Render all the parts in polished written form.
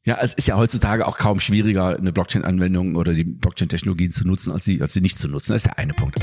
Ja, es ist ja heutzutage auch kaum schwieriger, eine Blockchain-Anwendung oder die Blockchain-Technologien zu nutzen, als sie nicht zu nutzen. Das ist der eine Punkt.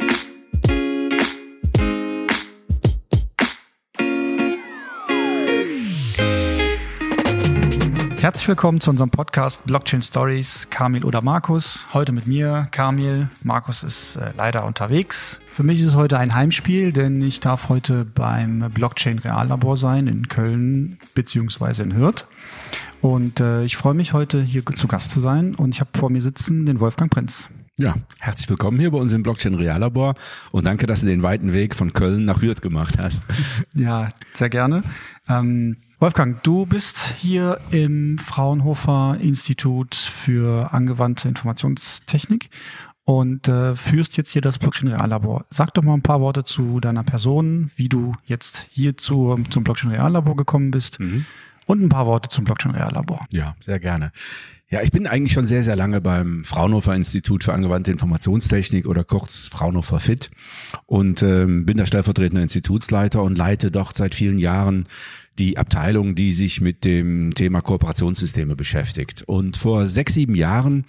Herzlich willkommen zu unserem Podcast Blockchain Stories, Kamil oder Markus. Heute mit mir, Kamil. Markus ist leider unterwegs. Für mich ist es heute ein Heimspiel, denn ich darf heute beim Blockchain Reallabor sein in Köln beziehungsweise in Hürth. Und ich freue mich, heute hier zu Gast zu sein. Und ich habe vor mir sitzen den Wolfgang Prinz. Ja, herzlich willkommen hier bei uns im Blockchain Reallabor und danke, dass du den weiten Weg von Köln nach Hürth gemacht hast. Ja, sehr gerne. Wolfgang, du bist hier im Fraunhofer Institut für angewandte Informationstechnik und führst jetzt hier das Blockchain Reallabor. Sag doch mal ein paar Worte zu deiner Person, wie du jetzt hier zum Blockchain Reallabor gekommen bist und ein paar Worte zum Blockchain Reallabor. Ja, sehr gerne. Ja, ich bin eigentlich schon sehr, sehr lange beim Fraunhofer Institut für angewandte Informationstechnik oder kurz Fraunhofer FIT und bin der stellvertretende Institutsleiter und leite dort seit vielen Jahren die Abteilung, die sich mit dem Thema Kooperationssysteme beschäftigt. Und vor 6, 7 Jahren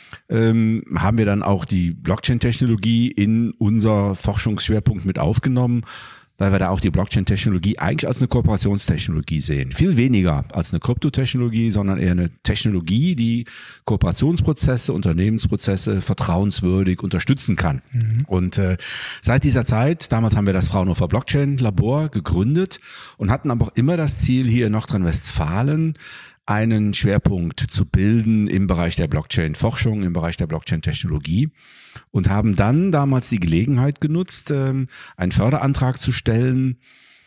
haben wir dann auch die Blockchain-Technologie in unser Forschungsschwerpunkt mit aufgenommen, weil wir da auch die Blockchain-Technologie eigentlich als eine Kooperationstechnologie sehen. Viel weniger als eine Kryptotechnologie, sondern eher eine Technologie, die Kooperationsprozesse, Unternehmensprozesse vertrauenswürdig unterstützen kann. Und seit dieser Zeit, damals haben wir das Fraunhofer Blockchain Labor gegründet und hatten aber auch immer das Ziel, hier in Nordrhein-Westfalen einen Schwerpunkt zu bilden im Bereich der Blockchain-Forschung, im Bereich der Blockchain-Technologie und haben dann damals die Gelegenheit genutzt, einen Förderantrag zu stellen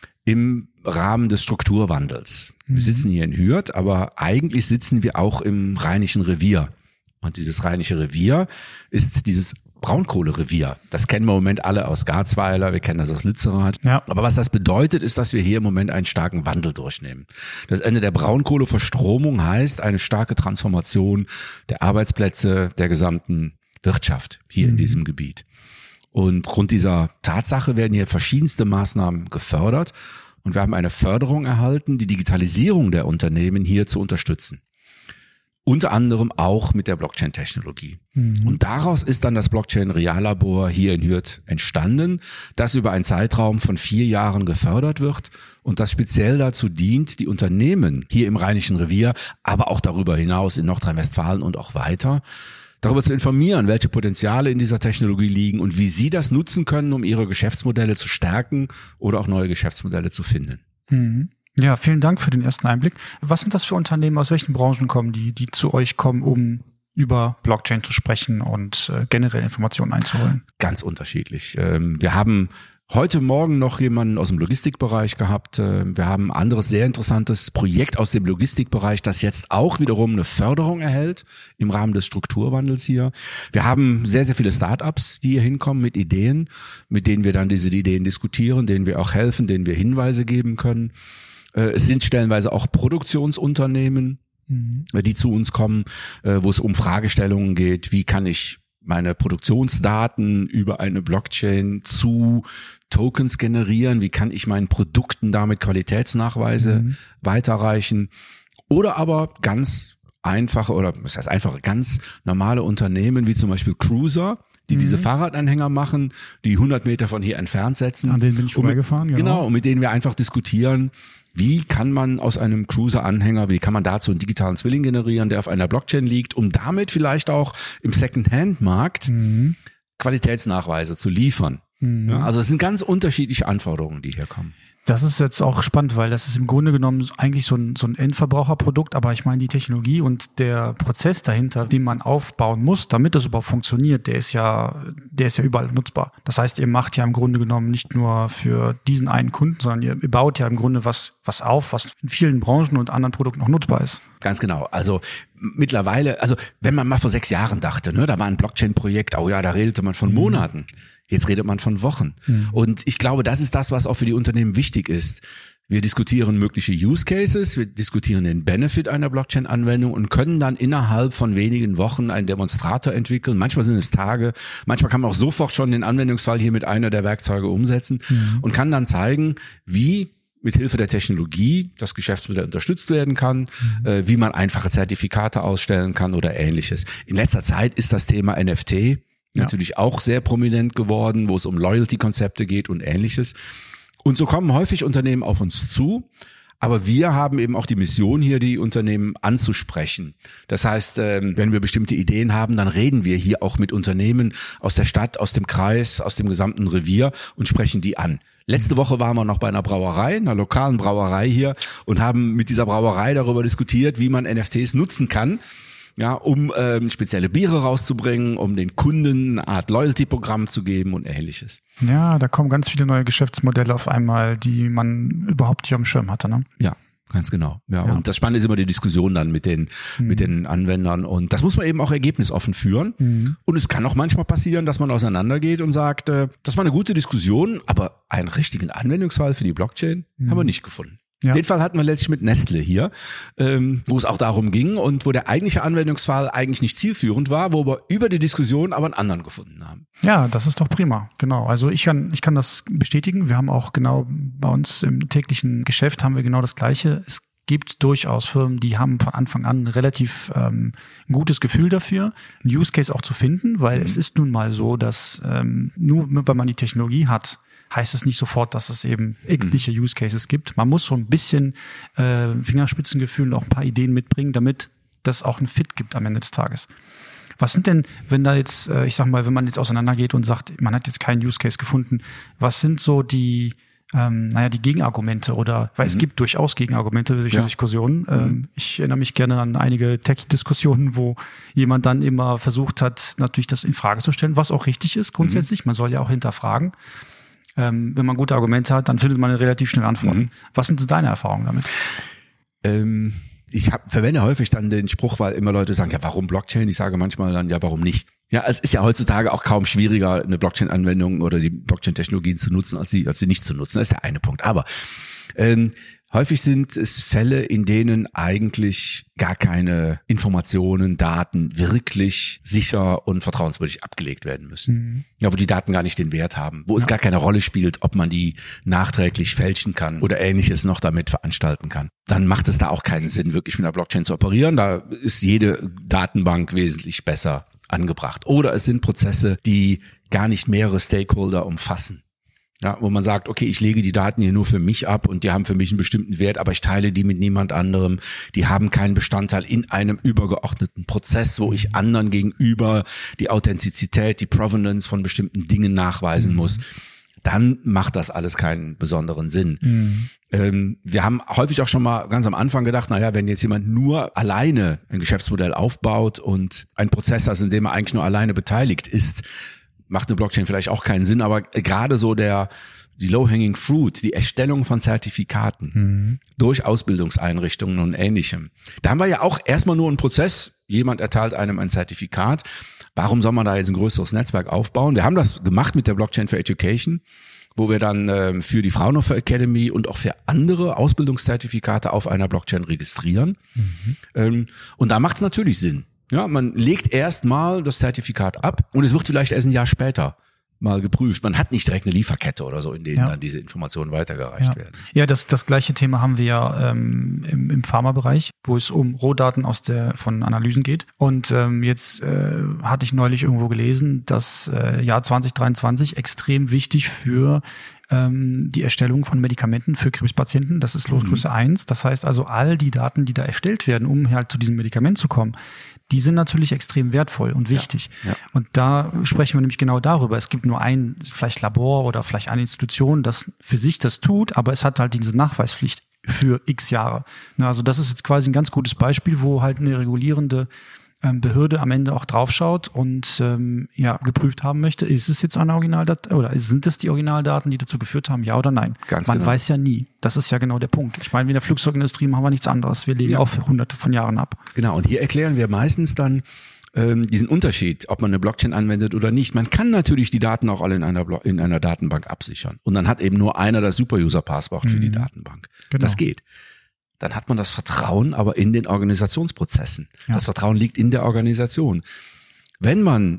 im Rahmen des Strukturwandels. Wir sitzen hier in Hürth, aber eigentlich sitzen wir auch im Rheinischen Revier. Und dieses Rheinische Revier ist dieses Braunkohlerevier. Das kennen wir im Moment alle aus Garzweiler, wir kennen das aus Lützerath. Ja. Aber was das bedeutet, ist, dass wir hier im Moment einen starken Wandel durchnehmen. Das Ende der Braunkohleverstromung heißt eine starke Transformation der Arbeitsplätze der gesamten Wirtschaft hier in diesem Gebiet. Und aufgrund dieser Tatsache werden hier verschiedenste Maßnahmen gefördert und wir haben eine Förderung erhalten, die Digitalisierung der Unternehmen hier zu unterstützen. Unter anderem auch mit der Blockchain-Technologie. Und daraus ist dann das Blockchain Reallabor hier in Hürth entstanden, das über einen Zeitraum von 4 Jahren gefördert wird und das speziell dazu dient, die Unternehmen hier im Rheinischen Revier, aber auch darüber hinaus in Nordrhein-Westfalen und auch weiter, darüber zu informieren, welche Potenziale in dieser Technologie liegen und wie sie das nutzen können, um ihre Geschäftsmodelle zu stärken oder auch neue Geschäftsmodelle zu finden. Ja, vielen Dank für den ersten Einblick. Was sind das für Unternehmen, aus welchen Branchen kommen die zu euch kommen, um über Blockchain zu sprechen und generell Informationen einzuholen? Ganz unterschiedlich. Wir haben heute Morgen noch jemanden aus dem Logistikbereich gehabt. Wir haben ein anderes sehr interessantes Projekt aus dem Logistikbereich, das jetzt auch wiederum eine Förderung erhält im Rahmen des Strukturwandels hier. Wir haben sehr, sehr viele Startups, die hier hinkommen mit Ideen, mit denen wir dann diese Ideen diskutieren, denen wir auch helfen, denen wir Hinweise geben können. Es sind stellenweise auch Produktionsunternehmen, die zu uns kommen, wo es um Fragestellungen geht, wie kann ich meine Produktionsdaten über eine Blockchain zu Tokens generieren, wie kann ich meinen Produkten damit Qualitätsnachweise weiterreichen oder aber ganz einfache oder was heißt einfache, ganz normale Unternehmen wie zum Beispiel Cruiser, die diese Fahrradanhänger machen, die 100 Meter von hier entfernt setzen. An denen bin ich vorbeigefahren, genau. Und mit denen wir einfach diskutieren, wie kann man aus einem Cruiser-Anhänger, wie kann man dazu einen digitalen Zwilling generieren, der auf einer Blockchain liegt, um damit vielleicht auch im Second-Hand-Markt Qualitätsnachweise zu liefern. Ja, also es sind ganz unterschiedliche Anforderungen, die hier kommen. Das ist jetzt auch spannend, weil das ist im Grunde genommen eigentlich so ein Endverbraucherprodukt, aber ich meine die Technologie und der Prozess dahinter, den man aufbauen muss, damit das überhaupt funktioniert, der ist ja überall nutzbar. Das heißt, ihr macht ja im Grunde genommen nicht nur für diesen einen Kunden, sondern ihr baut ja im Grunde was auf, was in vielen Branchen und anderen Produkten auch nutzbar ist. Ganz genau. Also mittlerweile, also wenn man mal vor 6 Jahren dachte, ne, da war ein Blockchain-Projekt, oh ja, da redete man von Monaten. Jetzt redet man von Wochen. Und ich glaube, das ist das, was auch für die Unternehmen wichtig ist. Wir diskutieren mögliche Use Cases, wir diskutieren den Benefit einer Blockchain-Anwendung und können dann innerhalb von wenigen Wochen einen Demonstrator entwickeln. Manchmal sind es Tage, manchmal kann man auch sofort schon den Anwendungsfall hier mit einer der Werkzeuge umsetzen und kann dann zeigen, wie mit Hilfe der Technologie das Geschäftsmodell unterstützt werden kann, wie man einfache Zertifikate ausstellen kann oder Ähnliches. In letzter Zeit ist das Thema NFT natürlich auch sehr prominent geworden, wo es um Loyalty-Konzepte geht und Ähnliches. Und so kommen häufig Unternehmen auf uns zu. Aber wir haben eben auch die Mission hier, die Unternehmen anzusprechen. Das heißt, wenn wir bestimmte Ideen haben, dann reden wir hier auch mit Unternehmen aus der Stadt, aus dem Kreis, aus dem gesamten Revier und sprechen die an. Letzte Woche waren wir noch bei einer Brauerei, einer lokalen Brauerei hier und haben mit dieser Brauerei darüber diskutiert, wie man NFTs nutzen kann. Ja, um spezielle Biere rauszubringen, um den Kunden eine Art Loyalty-Programm zu geben und Ähnliches. Ja, da kommen ganz viele neue Geschäftsmodelle auf einmal, die man überhaupt nicht auf dem Schirm hatte, ne? Ja, ganz genau. Ja. Und das Spannende ist immer die Diskussion dann mit den Anwendern. Und das muss man eben auch ergebnisoffen führen. Und es kann auch manchmal passieren, dass man auseinandergeht und sagt, das war eine gute Diskussion, aber einen richtigen Anwendungsfall für die Blockchain haben wir nicht gefunden. Ja. Den Fall hatten wir letztlich mit Nestle hier, wo es auch darum ging und wo der eigentliche Anwendungsfall eigentlich nicht zielführend war, wo wir über die Diskussion aber einen anderen gefunden haben. Ja, das ist doch prima, genau. Also ich kann das bestätigen. Wir haben auch genau bei uns im täglichen Geschäft haben wir genau das Gleiche. Es gibt durchaus Firmen, die haben von Anfang an relativ ein gutes Gefühl dafür, einen Use Case auch zu finden, weil es ist nun mal so, dass nur weil man die Technologie hat, heißt es nicht sofort, dass es eben etliche Use Cases gibt. Man muss so ein bisschen Fingerspitzengefühl und auch ein paar Ideen mitbringen, damit das auch einen Fit gibt am Ende des Tages. Was sind denn, wenn da jetzt, ich sag mal, wenn man jetzt auseinandergeht und sagt, man hat jetzt keinen Use Case gefunden, was sind so die die Gegenargumente oder, weil es gibt durchaus Gegenargumente durch die Diskussionen. Ich erinnere mich gerne an einige Tech-Diskussionen, wo jemand dann immer versucht hat, natürlich das in Frage zu stellen, was auch richtig ist grundsätzlich. Man soll ja auch hinterfragen. Wenn man gute Argumente hat, dann findet man relativ schnell Antworten. Was sind so deine Erfahrungen damit? Ich verwende häufig dann den Spruch, weil immer Leute sagen, ja, warum Blockchain? Ich sage manchmal dann, ja, warum nicht? Ja, es ist ja heutzutage auch kaum schwieriger, eine Blockchain-Anwendung oder die Blockchain-Technologien zu nutzen, als sie nicht zu nutzen. Das ist der eine Punkt. Aber häufig sind es Fälle, in denen eigentlich gar keine Informationen, Daten wirklich sicher und vertrauenswürdig abgelegt werden müssen. Ja, wo die Daten gar nicht den Wert haben, wo es gar keine Rolle spielt, ob man die nachträglich fälschen kann oder Ähnliches noch damit veranstalten kann. Dann macht es da auch keinen Sinn, wirklich mit einer Blockchain zu operieren. Da ist jede Datenbank wesentlich besser angebracht. Oder es sind Prozesse, die gar nicht mehrere Stakeholder umfassen. Ja, wo man sagt, okay, ich lege die Daten hier nur für mich ab und die haben für mich einen bestimmten Wert, aber ich teile die mit niemand anderem. Die haben keinen Bestandteil in einem übergeordneten Prozess, wo ich anderen gegenüber die Authentizität, die Provenance von bestimmten Dingen nachweisen muss. Dann macht das alles keinen besonderen Sinn. Wir haben häufig auch schon mal ganz am Anfang gedacht, wenn jetzt jemand nur alleine ein Geschäftsmodell aufbaut und ein Prozess, also in dem er eigentlich nur alleine beteiligt ist, macht eine Blockchain vielleicht auch keinen Sinn, aber gerade so die Low-Hanging Fruit, die Erstellung von Zertifikaten durch Ausbildungseinrichtungen und Ähnlichem. Da haben wir ja auch erstmal nur einen Prozess. Jemand erteilt einem ein Zertifikat. Warum soll man da jetzt ein größeres Netzwerk aufbauen? Wir haben das gemacht mit der Blockchain for Education, wo wir dann für die Fraunhofer Academy und auch für andere Ausbildungszertifikate auf einer Blockchain registrieren. Und da macht es natürlich Sinn. Ja, man legt erst mal das Zertifikat ab und es wird vielleicht erst ein Jahr später mal geprüft. Man hat nicht direkt eine Lieferkette oder so, in denen dann diese Informationen weitergereicht werden. Ja, das gleiche Thema haben wir ja im Pharmabereich, wo es um Rohdaten von Analysen geht. Und jetzt hatte ich neulich irgendwo gelesen, dass Jahr 2023 extrem wichtig für die Erstellung von Medikamenten für Krebspatienten. Das ist Losgröße 1. Das heißt also, all die Daten, die da erstellt werden, um halt zu diesem Medikament zu kommen, die sind natürlich extrem wertvoll und wichtig. Ja. Und da sprechen wir nämlich genau darüber. Es gibt nur ein vielleicht Labor oder vielleicht eine Institution, das für sich das tut, aber es hat halt diese Nachweispflicht für x Jahre. Also das ist jetzt quasi ein ganz gutes Beispiel, wo halt eine regulierende Behörde am Ende auch draufschaut und geprüft haben möchte, ist es jetzt eine Originaldatei oder sind es die Originaldaten, die dazu geführt haben, ja oder nein? Man weiß ja nie. Das ist ja genau der Punkt. Ich meine, in der Flugzeugindustrie machen wir nichts anderes. Wir legen auch für hunderte von Jahren ab. Genau, und hier erklären wir meistens dann diesen Unterschied, ob man eine Blockchain anwendet oder nicht. Man kann natürlich die Daten auch alle in einer Datenbank absichern. Und dann hat eben nur einer das Super-User-Passwort für die Datenbank. Genau. Das geht. Dann hat man das Vertrauen aber in den Organisationsprozessen. Ja. Das Vertrauen liegt in der Organisation. Wenn man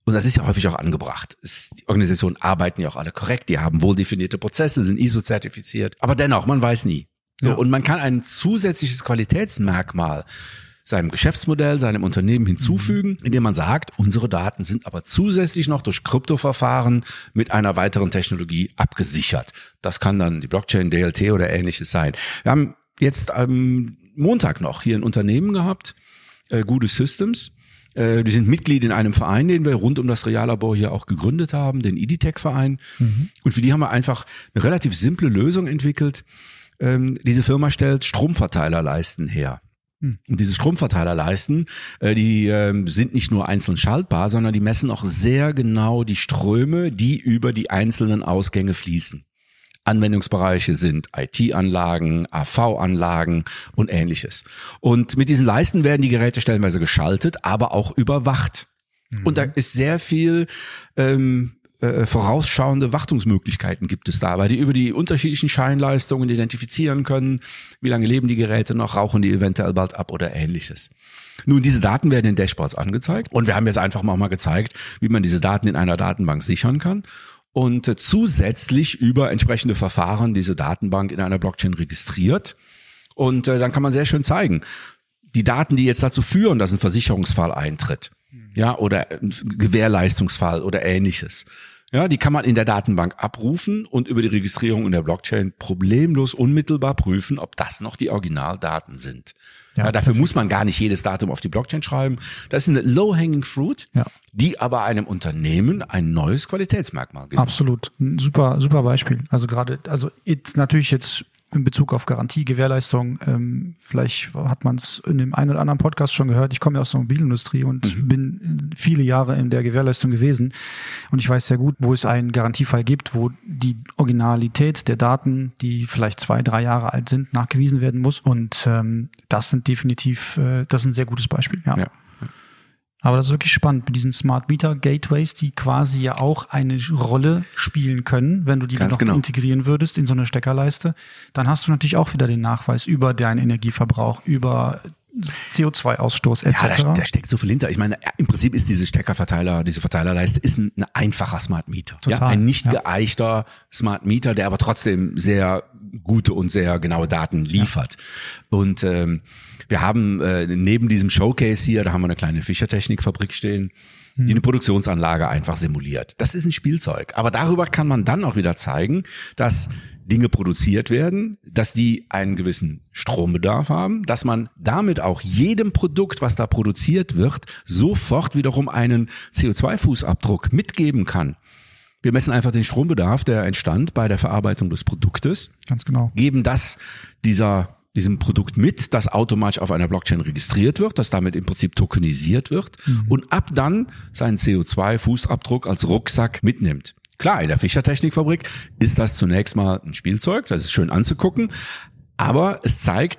Und das ist ja häufig auch angebracht. Die Organisationen arbeiten ja auch alle korrekt, die haben wohl definierte Prozesse, sind ISO-zertifiziert. Aber dennoch, man weiß nie. So, ja. Und man kann ein zusätzliches Qualitätsmerkmal seinem Geschäftsmodell, seinem Unternehmen hinzufügen, indem man sagt, unsere Daten sind aber zusätzlich noch durch Kryptoverfahren mit einer weiteren Technologie abgesichert. Das kann dann die Blockchain, DLT oder ähnliches sein. Wir haben jetzt am Montag noch hier ein Unternehmen gehabt, Gute Systems. Die sind Mitglied in einem Verein, den wir rund um das Reallabor hier auch gegründet haben, den IDTech-Verein. Und für die haben wir einfach eine relativ simple Lösung entwickelt. Diese Firma stellt Stromverteilerleisten her. Und diese Stromverteilerleisten, die sind nicht nur einzeln schaltbar, sondern die messen auch sehr genau die Ströme, die über die einzelnen Ausgänge fließen. Anwendungsbereiche sind IT-Anlagen, AV-Anlagen und ähnliches. Und mit diesen Leisten werden die Geräte stellenweise geschaltet, aber auch überwacht. Und da ist sehr viel vorausschauende Wartungsmöglichkeiten gibt es da, weil die über die unterschiedlichen Scheinleistungen identifizieren können, wie lange leben die Geräte noch, rauchen die eventuell bald ab oder ähnliches. Nun, diese Daten werden in Dashboards angezeigt und wir haben jetzt einfach mal gezeigt, wie man diese Daten in einer Datenbank sichern kann und zusätzlich über entsprechende Verfahren diese Datenbank in einer Blockchain registriert und dann kann man sehr schön zeigen, die Daten, die jetzt dazu führen, dass ein Versicherungsfall eintritt, ja, oder ein Gewährleistungsfall oder ähnliches. Ja, die kann man in der Datenbank abrufen und über die Registrierung in der Blockchain problemlos unmittelbar prüfen, ob das noch die Originaldaten sind. Ja, dafür muss man gar nicht jedes Datum auf die Blockchain schreiben. Das ist eine low-hanging fruit, die aber einem Unternehmen ein neues Qualitätsmerkmal gibt. Absolut. Ein super Beispiel. Also jetzt natürlich jetzt in Bezug auf Garantie, Gewährleistung, vielleicht hat man es in dem einen oder anderen Podcast schon gehört, ich komme ja aus der Mobilindustrie und bin viele Jahre in der Gewährleistung gewesen und ich weiß sehr gut, wo es einen Garantiefall gibt, wo die Originalität der Daten, die vielleicht 2-3 Jahre alt sind, nachgewiesen werden muss und das sind definitiv, das ist ein sehr gutes Beispiel, ja. Aber das ist wirklich spannend mit diesen Smart Meter Gateways, die quasi ja auch eine Rolle spielen können, wenn du die noch integrieren würdest in so eine Steckerleiste. Dann hast du natürlich auch wieder den Nachweis über deinen Energieverbrauch, über CO2-Ausstoß etc. Ja, da steckt so viel hinter. Ich meine, im Prinzip ist diese Verteilerleiste ist ein einfacher Smart Meter. Total, ja, ein nicht geeichter Smart Meter, der aber trotzdem sehr gute und sehr genaue Daten liefert. Ja. Und wir haben neben diesem Showcase hier, da haben wir eine kleine Fischertechnikfabrik stehen, die eine Produktionsanlage einfach simuliert. Das ist ein Spielzeug. Aber darüber kann man dann auch wieder zeigen, dass Dinge produziert werden, dass die einen gewissen Strombedarf haben, dass man damit auch jedem Produkt, was da produziert wird, sofort wiederum einen CO2-Fußabdruck mitgeben kann. Wir messen einfach den Strombedarf, der entstand bei der Verarbeitung des Produktes. Ganz genau. Geben das diesem Produkt mit, das automatisch auf einer Blockchain registriert wird, das damit im Prinzip tokenisiert wird und ab dann seinen CO2-Fußabdruck als Rucksack mitnimmt. Klar, in der Fischertechnikfabrik ist das zunächst mal ein Spielzeug, das ist schön anzugucken, aber es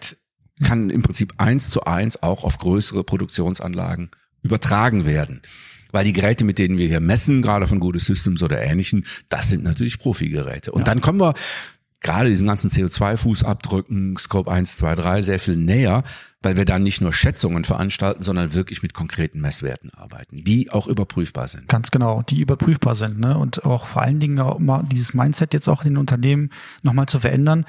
kann im Prinzip 1:1 auch auf größere Produktionsanlagen übertragen werden. Weil die Geräte, mit denen wir hier messen, gerade von Gute Systems oder Ähnlichen, das sind natürlich Profi-Geräte. Und dann kommen wir gerade diesen ganzen CO2-Fußabdrücken, Scope 1, 2, 3 sehr viel näher, weil wir dann nicht nur Schätzungen veranstalten, sondern wirklich mit konkreten Messwerten arbeiten, die auch überprüfbar sind. Ganz genau, die überprüfbar sind, ne? Und auch vor allen Dingen auch mal dieses Mindset jetzt auch in den Unternehmen nochmal zu verändern.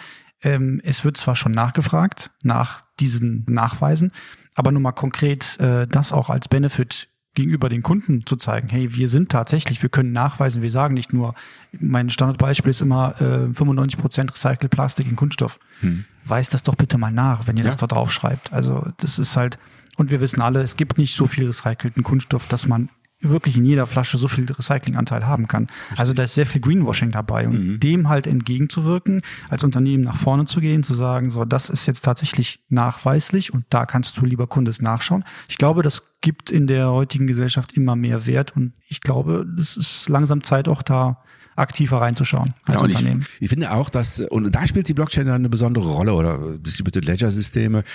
Es wird zwar schon nachgefragt nach diesen Nachweisen, aber nur mal konkret das auch als Benefit gegenüber den Kunden zu zeigen, hey, wir können nachweisen, wir sagen nicht nur, mein Standardbeispiel ist immer 95% Recycled Plastik in Kunststoff. Weist das doch bitte mal nach, wenn ihr das da drauf schreibt. Also das ist halt, und wir wissen alle, es gibt nicht so viel recycelten Kunststoff, dass man wirklich in jeder Flasche so viel Recyclinganteil haben kann. Also da ist sehr viel Greenwashing dabei und dem halt entgegenzuwirken, als Unternehmen nach vorne zu gehen, zu sagen, so, das ist jetzt tatsächlich nachweislich und da kannst du, lieber Kunde, nachschauen. Ich glaube, das gibt in der heutigen Gesellschaft immer mehr Wert und ich glaube, es ist langsam Zeit auch da aktiver reinzuschauen als Unternehmen. Ich finde auch, und da spielt die Blockchain eine besondere Rolle oder Distributed Ledger Systeme.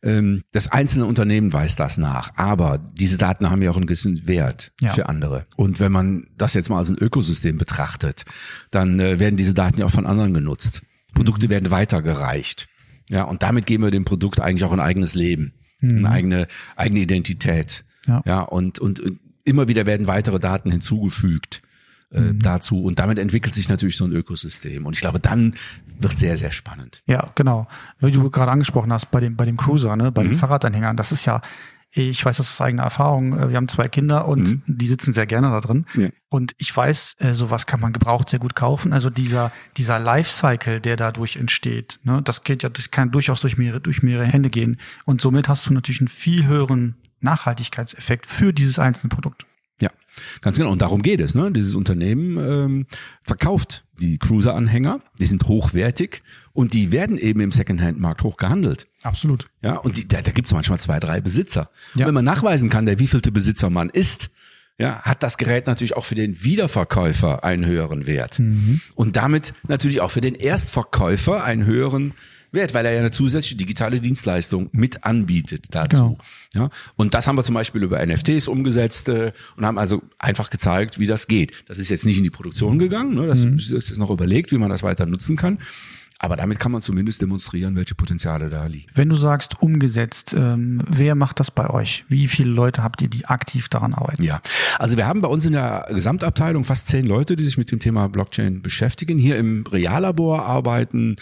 Das einzelne Unternehmen weiß das nach, aber diese Daten haben ja auch einen gewissen Wert für andere. Und wenn man das jetzt mal als ein Ökosystem betrachtet, dann werden diese Daten ja auch von anderen genutzt. Produkte werden weitergereicht. Ja, und damit geben wir dem Produkt eigentlich auch ein eigenes Leben, eine eigene Identität. Ja, und immer wieder werden weitere Daten hinzugefügt dazu und damit entwickelt sich natürlich so ein Ökosystem und ich glaube, dann wird sehr, sehr spannend. Ja, genau. Wie du gerade angesprochen hast, bei dem Cruiser, ne, bei den Fahrradanhängern, das ist ja, ich weiß das aus eigener Erfahrung, wir haben 2 Kinder und die sitzen sehr gerne da drin. Ja. Und ich weiß, sowas kann man gebraucht sehr gut kaufen. Also dieser Lifecycle, der dadurch entsteht, ne, das geht ja kann durchaus durch mehrere Hände gehen. Und somit hast du natürlich einen viel höheren Nachhaltigkeitseffekt für dieses einzelne Produkt. Ja, ganz genau. Und darum geht es. Ne? Dieses Unternehmen verkauft die Cruiser-Anhänger, die sind hochwertig und die werden eben im Secondhand-Markt hoch gehandelt. Absolut. Ja, und da gibt es manchmal 2, 3 Besitzer. Ja. Wenn man nachweisen kann, der wievielte Besitzer man ist, ja, hat das Gerät natürlich auch für den Wiederverkäufer einen höheren Wert. Und damit natürlich auch für den Erstverkäufer einen höheren Wert, weil er ja eine zusätzliche digitale Dienstleistung mit anbietet dazu. Genau. Ja, und das haben wir zum Beispiel über NFTs umgesetzt und haben also einfach gezeigt, wie das geht. Das ist jetzt nicht in die Produktion gegangen, ne? Das ist noch überlegt, wie man das weiter nutzen kann. Aber damit kann man zumindest demonstrieren, welche Potenziale da liegen. Wenn du sagst umgesetzt, wer macht das bei euch? Wie viele Leute habt ihr, die aktiv daran arbeiten? Ja, also wir haben bei uns in der Gesamtabteilung fast 10 Leute, die sich mit dem Thema Blockchain beschäftigen. Hier im Reallabor arbeiten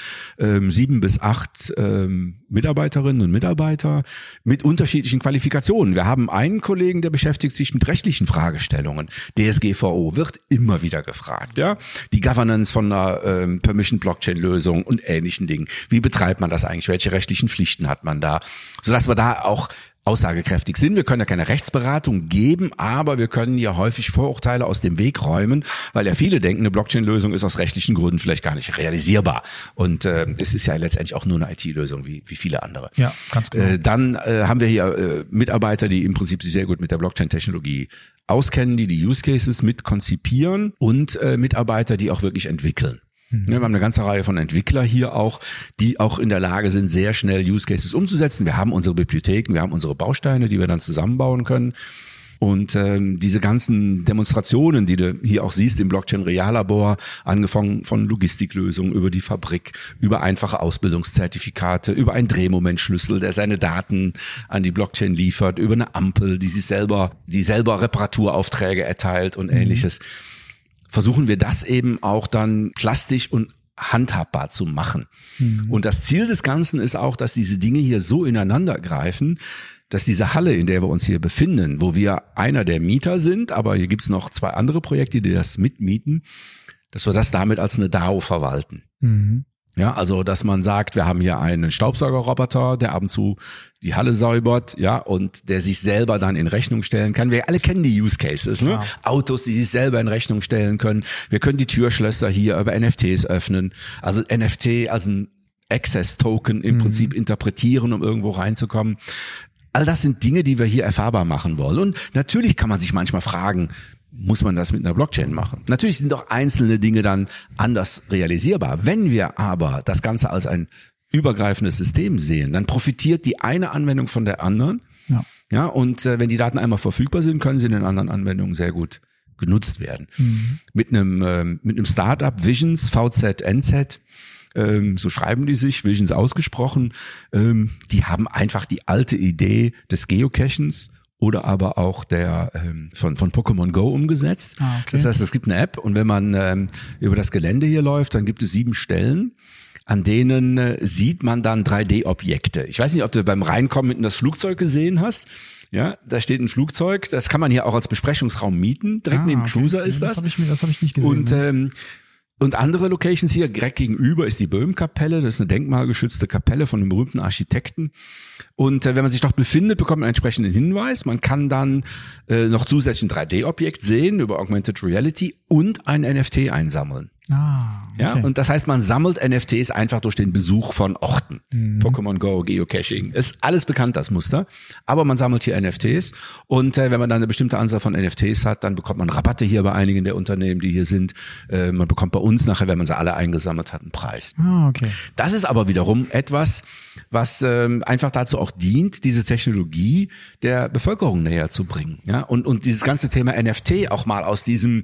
7 bis 8 Mitarbeiterinnen und Mitarbeiter mit unterschiedlichen Qualifikationen. Wir haben einen Kollegen, der beschäftigt sich mit rechtlichen Fragestellungen. DSGVO wird immer wieder gefragt. Ja, die Governance von einer Permission-Blockchain-Lösung und ähnlichen Dingen. Wie betreibt man das eigentlich? Welche rechtlichen Pflichten hat man da? Sodass wir da auch aussagekräftig sind. Wir können ja keine Rechtsberatung geben, aber wir können ja häufig Vorurteile aus dem Weg räumen, weil ja viele denken, eine Blockchain-Lösung ist aus rechtlichen Gründen vielleicht gar nicht realisierbar. Und es ist ja letztendlich auch nur eine IT-Lösung wie viele andere. Ja, ganz genau. Dann haben wir hier Mitarbeiter, die im Prinzip sich sehr gut mit der Blockchain-Technologie auskennen, die Use Cases mit konzipieren und Mitarbeiter, die auch wirklich entwickeln. Wir haben eine ganze Reihe von Entwicklern hier auch, die auch in der Lage sind, sehr schnell Use Cases umzusetzen. Wir haben unsere Bibliotheken, wir haben unsere Bausteine, die wir dann zusammenbauen können. Und diese ganzen Demonstrationen, die du hier auch siehst im Blockchain-Reallabor, angefangen von Logistiklösungen über die Fabrik, über einfache Ausbildungszertifikate, über einen Drehmomentschlüssel, der seine Daten an die Blockchain liefert, über eine Ampel, die selber Reparaturaufträge erteilt und ähnliches. Versuchen wir das eben auch dann plastisch und handhabbar zu machen. Und das Ziel des Ganzen ist auch, dass diese Dinge hier so ineinander greifen, dass diese Halle, in der wir uns hier befinden, wo wir einer der Mieter sind, aber hier gibt's noch 2 andere Projekte, die das mitmieten, dass wir das damit als eine DAO verwalten. Ja, also, dass man sagt, wir haben hier einen Staubsaugerroboter, der ab und zu die Halle säubert, ja, und der sich selber dann in Rechnung stellen kann. Wir alle kennen die Use Cases, ne? Ja. Autos, die sich selber in Rechnung stellen können. Wir können die Türschlösser hier über NFTs öffnen. Also NFT als ein Access Token im Prinzip interpretieren, um irgendwo reinzukommen. All das sind Dinge, die wir hier erfahrbar machen wollen. Und natürlich kann man sich manchmal fragen, muss man das mit einer Blockchain machen? Natürlich sind auch einzelne Dinge dann anders realisierbar. Wenn wir aber das Ganze als ein übergreifendes System sehen, dann profitiert die eine Anwendung von der anderen. Ja, und wenn die Daten einmal verfügbar sind, können sie in den anderen Anwendungen sehr gut genutzt werden. Mit einem Startup, Visions, VZNZ, so schreiben die sich, Visions ausgesprochen, die haben einfach die alte Idee des Geocachens oder aber auch der von Pokémon Go umgesetzt. Okay. Das heißt, es gibt eine App und wenn man über das Gelände hier läuft, dann gibt es 7 Stellen, an denen sieht man dann 3D-Objekte. Ich weiß nicht, ob du beim Reinkommen mitten das Flugzeug gesehen hast. Ja, da steht ein Flugzeug, das kann man hier auch als Besprechungsraum mieten. Direkt neben Cruiser ist das. Das hab ich nicht gesehen. Und andere Locations hier, direkt gegenüber ist die Böhm-Kapelle. Das ist eine denkmalgeschützte Kapelle von einem berühmten Architekten. Und wenn man sich dort befindet, bekommt man einen entsprechenden Hinweis. Man kann dann noch zusätzlich ein 3D-Objekt sehen über Augmented Reality und ein NFT einsammeln. Okay. Ja, und das heißt, man sammelt NFTs einfach durch den Besuch von Orten. Pokémon Go, Geocaching, ist alles bekannt, das Muster. Aber man sammelt hier NFTs und wenn man dann eine bestimmte Anzahl von NFTs hat, dann bekommt man Rabatte hier bei einigen der Unternehmen, die hier sind. Man bekommt bei uns nachher, wenn man sie alle eingesammelt hat, einen Preis. Okay. Das ist aber wiederum etwas, was einfach dazu auch dient, diese Technologie der Bevölkerung näher zu bringen. Ja, und dieses ganze Thema NFT auch mal aus diesem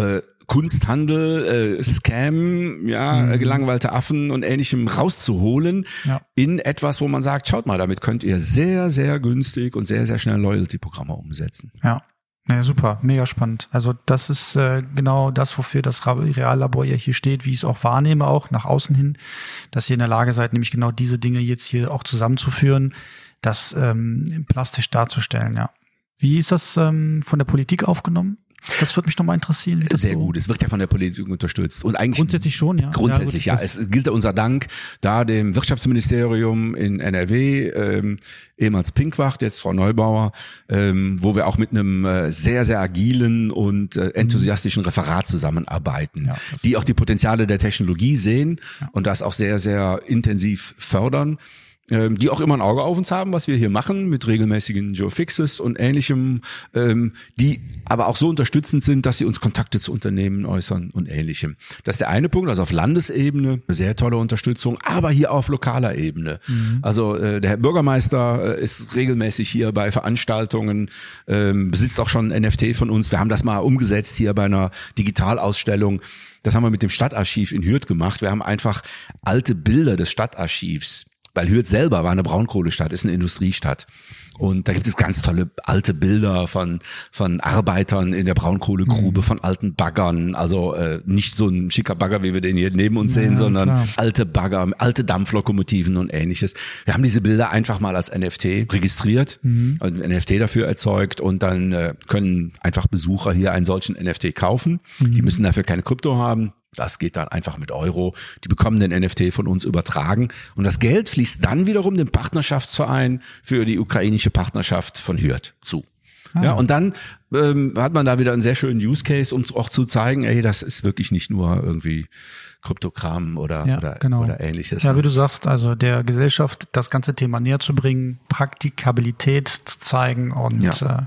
Kunsthandel, Scam, gelangweilte Affen und Ähnlichem rauszuholen in etwas, wo man sagt, schaut mal, damit könnt ihr sehr, sehr günstig und sehr, sehr schnell Loyalty-Programme umsetzen. Ja. Naja, super, mega spannend. Also das ist genau das, wofür das Reallabor ja hier steht, wie ich es auch wahrnehme, auch nach außen hin, dass ihr in der Lage seid, nämlich genau diese Dinge jetzt hier auch zusammenzuführen, das plastisch darzustellen, ja. Wie ist das von der Politik aufgenommen? Das würde mich nochmal interessieren. Sehr gut, es wird ja von der Politik unterstützt. Und eigentlich grundsätzlich schon, ja. Grundsätzlich, ja. Es gilt unser Dank da dem Wirtschaftsministerium in NRW, ehemals Pinkwacht, jetzt Frau Neubauer, wo wir auch mit einem sehr, sehr agilen und enthusiastischen Referat zusammenarbeiten, die auch die Potenziale der Technologie sehen und das auch sehr, sehr intensiv fördern. Die auch immer ein Auge auf uns haben, was wir hier machen, mit regelmäßigen Geofixes und Ähnlichem, die aber auch so unterstützend sind, dass sie uns Kontakte zu Unternehmen äußern und Ähnlichem. Das ist der eine Punkt, also auf Landesebene eine sehr tolle Unterstützung, aber hier auf lokaler Ebene. Also der Herr Bürgermeister ist regelmäßig hier bei Veranstaltungen, besitzt auch schon ein NFT von uns. Wir haben das mal umgesetzt hier bei einer Digitalausstellung. Das haben wir mit dem Stadtarchiv in Hürth gemacht. Wir haben einfach alte Bilder des Stadtarchivs, weil Hürth selber war eine Braunkohlestadt, ist eine Industriestadt. Und da gibt es ganz tolle alte Bilder von Arbeitern in der Braunkohlegrube, von alten Baggern. Also nicht so ein schicker Bagger, wie wir den hier neben uns sehen, sondern alte Bagger, alte Dampflokomotiven und Ähnliches. Wir haben diese Bilder einfach mal als NFT registriert und ein NFT dafür erzeugt und dann können einfach Besucher hier einen solchen NFT kaufen. Die müssen dafür keine Krypto haben. Das geht dann einfach mit Euro. Die bekommen den NFT von uns übertragen. Und das Geld fließt dann wiederum dem Partnerschaftsverein für die ukrainische Partnerschaft von Hürth zu. Ja, und dann hat man da wieder einen sehr schönen Use Case, um auch zu zeigen, ey, das ist wirklich nicht nur irgendwie Kryptokram oder Ähnliches. Ja, wie du sagst, also der Gesellschaft das ganze Thema näher zu bringen, Praktikabilität zu zeigen und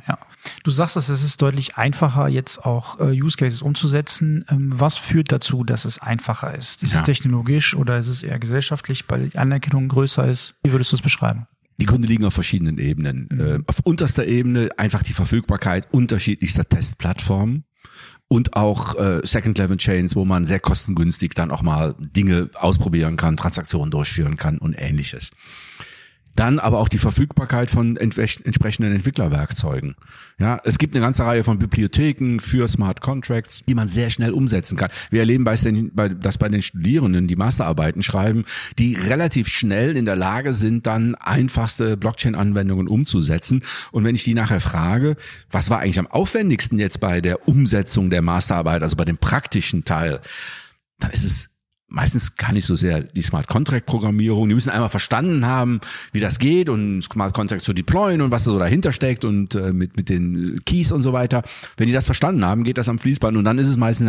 Du sagst, dass es ist deutlich einfacher, jetzt auch Use Cases umzusetzen. Was führt dazu, dass es einfacher ist? Ist es technologisch oder ist es eher gesellschaftlich, weil die Anerkennung größer ist? Wie würdest du es beschreiben? Die Gründe liegen auf verschiedenen Ebenen. Auf unterster Ebene einfach die Verfügbarkeit unterschiedlichster Testplattformen und auch Second-Level-Chains, wo man sehr kostengünstig dann auch mal Dinge ausprobieren kann, Transaktionen durchführen kann und Ähnliches. Dann aber auch die Verfügbarkeit von entsprechenden Entwicklerwerkzeugen. Ja, es gibt eine ganze Reihe von Bibliotheken für Smart Contracts, die man sehr schnell umsetzen kann. Wir erleben das bei den Studierenden, die Masterarbeiten schreiben, die relativ schnell in der Lage sind, dann einfachste Blockchain-Anwendungen umzusetzen. Und wenn ich die nachher frage, was war eigentlich am aufwendigsten jetzt bei der Umsetzung der Masterarbeit, also bei dem praktischen Teil, dann ist es meistens gar nicht so sehr die Smart Contract Programmierung. Die müssen einmal verstanden haben, wie das geht und Smart Contract zu deployen und was da so dahinter steckt und mit den Keys und so weiter. Wenn die das verstanden haben, geht das am Fließband und dann ist es meistens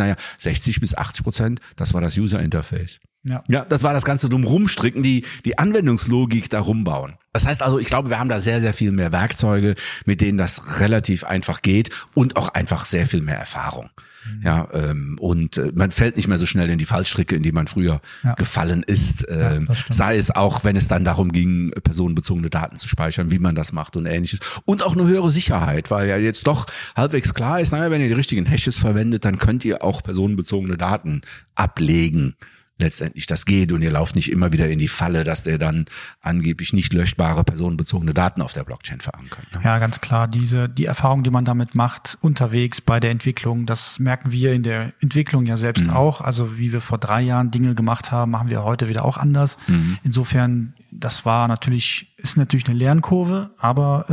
60-80%. Das war das User Interface. Ja, das war das Ganze drumherum stricken, die Anwendungslogik darum bauen. Das heißt also, ich glaube, wir haben da sehr, sehr viel mehr Werkzeuge, mit denen das relativ einfach geht und auch einfach sehr viel mehr Erfahrung. Ja, und man fällt nicht mehr so schnell in die Fallstricke, in die man früher gefallen ist. Sei es auch, wenn es dann darum ging, personenbezogene Daten zu speichern, wie man das macht und Ähnliches. Und auch eine höhere Sicherheit, weil ja jetzt doch halbwegs klar ist, wenn ihr die richtigen Hashes verwendet, dann könnt ihr auch personenbezogene Daten ablegen. Letztendlich das geht und ihr lauft nicht immer wieder in die Falle, dass der dann angeblich nicht löschbare personenbezogene Daten auf der Blockchain verankert. Ne? Ja, ganz klar. Die Erfahrung, die man damit macht, unterwegs bei der Entwicklung, das merken wir in der Entwicklung ja selbst auch. Also wie wir vor 3 Jahren Dinge gemacht haben, machen wir heute wieder auch anders. Insofern, ist natürlich eine Lernkurve, aber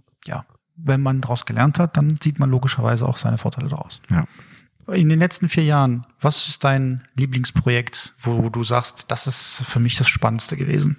wenn man daraus gelernt hat, dann sieht man logischerweise auch seine Vorteile daraus. Ja. In den letzten 4 Jahren, was ist dein Lieblingsprojekt, wo du sagst, das ist für mich das Spannendste gewesen?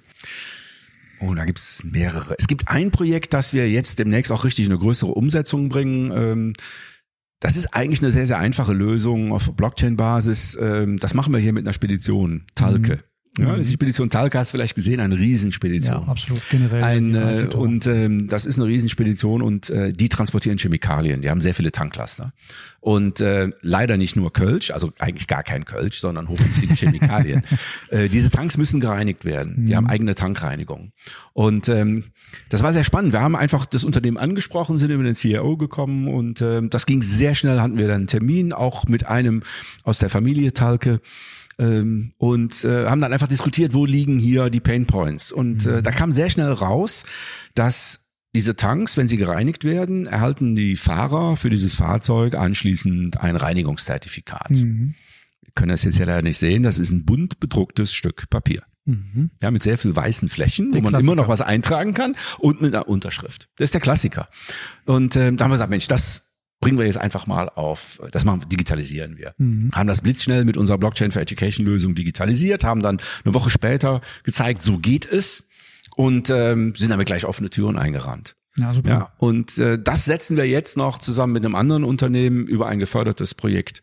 Oh, da gibt's mehrere. Es gibt ein Projekt, das wir jetzt demnächst auch richtig eine größere Umsetzung bringen. Das ist eigentlich eine sehr, sehr einfache Lösung auf Blockchain-Basis. Das machen wir hier mit einer Spedition, Talke. Ja, die Spedition Talke hast du vielleicht gesehen, eine Riesenspedition. Ja, absolut, generell. Das ist eine Riesenspedition und die transportieren Chemikalien. Die haben sehr viele Tanklaster. Und leider nicht nur Kölsch, also eigentlich gar kein Kölsch, sondern hochgiftige Chemikalien. Diese Tanks müssen gereinigt werden. Die haben eigene Tankreinigung. Und das war sehr spannend. Wir haben einfach das Unternehmen angesprochen, sind über den CIO gekommen und das ging sehr schnell, hatten wir dann einen Termin, auch mit einem aus der Familie Talke. Und haben dann einfach diskutiert, wo liegen hier die Pain Points. Und da kam sehr schnell raus, dass diese Tanks, wenn sie gereinigt werden, erhalten die Fahrer für dieses Fahrzeug anschließend ein Reinigungszertifikat. Wir können das jetzt ja leider nicht sehen, das ist ein bunt bedrucktes Stück Papier. Ja, mit sehr viel weißen Flächen, wo man immer noch was eintragen kann und mit einer Unterschrift. Das ist der Klassiker. Und da haben wir gesagt, Mensch, das bringen wir jetzt einfach mal digitalisieren wir. Haben das blitzschnell mit unserer Blockchain for Education Lösung digitalisiert, haben dann eine Woche später gezeigt, so geht es und sind damit gleich offene Türen eingerannt. Ja, super. Ja, und das setzen wir jetzt noch zusammen mit einem anderen Unternehmen über ein gefördertes Projekt